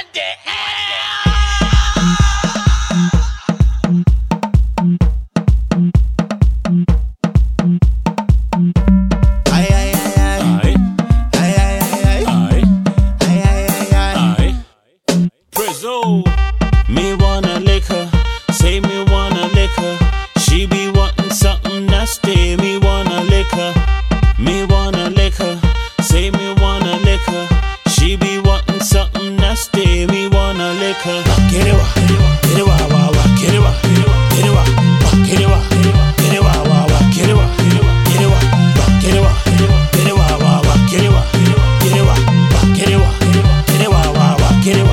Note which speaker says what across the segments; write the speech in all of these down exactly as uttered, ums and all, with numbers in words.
Speaker 1: the hell?
Speaker 2: Me wanna lick her, say me wanna lick her. She be wanting something nasty. Me wanna lick her, me wanna lick her, say me wanna lick her. She be wanting something nasty. Me wanna lick her. Get it wa, get it wa wa wa, get it wa, get it wa, get it wa, get it wa wa wa, get it wa, get it wa, get it wa, get it wa wa wa, get it wa, get it wa, get it wa, get it wa wa wa, get it wa.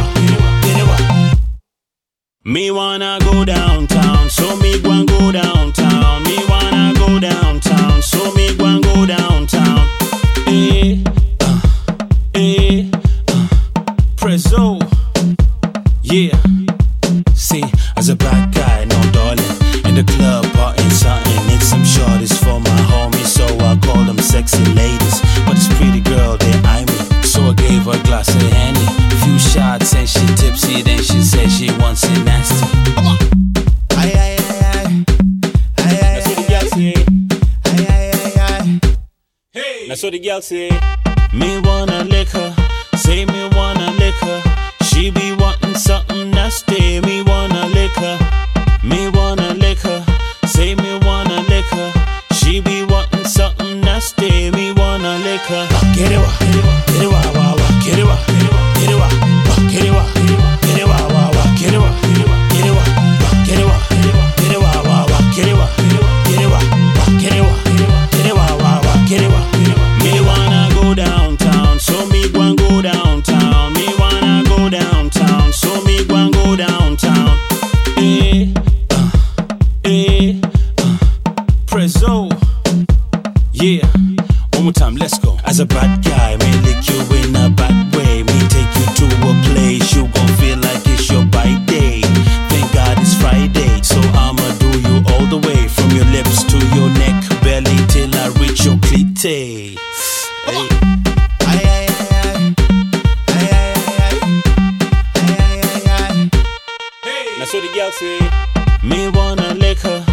Speaker 2: Me wanna go downtown, so me gwan go downtown. Me wanna go downtown, so me gwan go downtown. Eh, uh, eh, uh, Prezzo, yeah. See, as a bad guy, no darling, in the club partying something. Need some shorties for my homies, so I call them sexy ladies. But this pretty girl, they eye me, so I gave her a glass of Henny. Few shots and she tipsy, then she said she wants it nasty. Come on. Aye, aye, aye, aye. Aye, aye, that's what the girl say. Aye, aye, aye, aye. Hey, that's what the girl say. Me wanna lick her, say me wanna lick her. She be wanting something nasty. Me wanna lick her, me wanna lick her, say me wanna lick her. She be wanting something nasty. Me wanna lick her. Get it wa, get it wa, wa wa, get it wa. Get it wa, get it wa, get it wa, wa wa, get it wa, get it wa, get it wa, get it wa, wa wa, get it wa, get it wa, get it wa, get it wa, wa wa, get it wa. Me wanna go downtown, so me gwan go downtown. Me wanna go downtown, so me gwan go downtown. Eh, uh, eh, uh, Prezzo, yeah. One more time, let's go. As a bad guy, me lick you in a bad way. Me take you to a place you gon' feel like it's your birthday. Thank God it's Friday, so I'ma do you all the way, from your lips to your neck, belly till I reach your clit. Hey. Aye, aye, aye, aye, aye, aye, aye, aye, aye, aye. Hey, that's what the girl say. Me wanna lick her,